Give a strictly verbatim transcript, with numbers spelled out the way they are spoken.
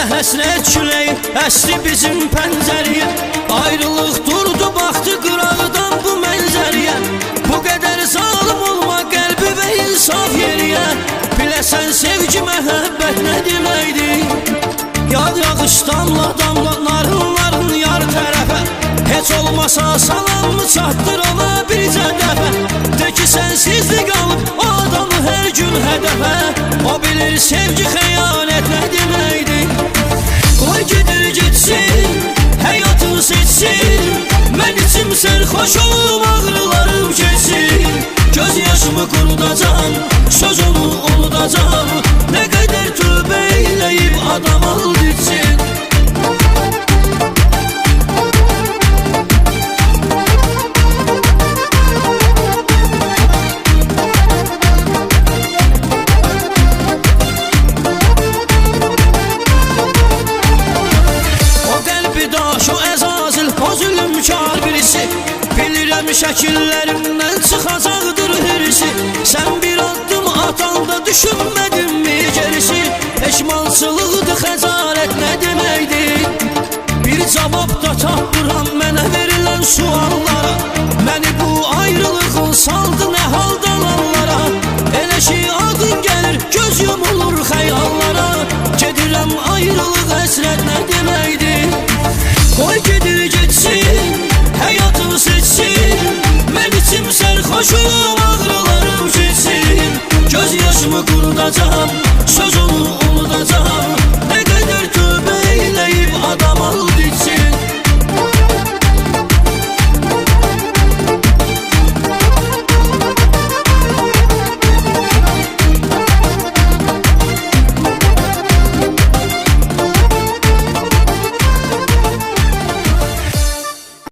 həsrət küləyi əsri bizim pəncəriyə. Ayrılıq durdu baxdı qırağıdan bu mənzəriyə. Bu qədər zalım olma qəlbi və insaf yeriyə. Biləsən sevgi məhəbbət nə deməkdir? Yağ yağışdanla damla narınların yar tərəfə. Heç olmasa salamı çatdır ona bircə dəfə. De ki sənsizlik alıb o adamı hər gün hədəfə. O bilir sevgi xəyanət nə deməkdir? Qoy gedir getsin, həyatını seçsin. Mən içim sərxoş olub ağrılarım keçsin. Göz yaşımı qurudacam, söz onu unudacam. Nə qədər tövbə eləyib adam al ditsin. Bilirəm şəkillərimdən çıxacaqdır hirsi. Sən bir addım atanda düşünmədin mi gerisi? Peşmançılıqdır xəcalət nə deməkdir? Bir cavab da tapıram mənə verilən suallara. Məni bu ayrılığın saldı nə haldalanlara. Elə ki adın gəlir göz yumulur xəyallara. Gedirəm ayrılıq həsrət nə deməkdir? Qoy gedir getsin, həyatımı seçsin. Mən içim sərxoşum, ağrılarım keçsin. Göz yaşımı qurudacam, söz onu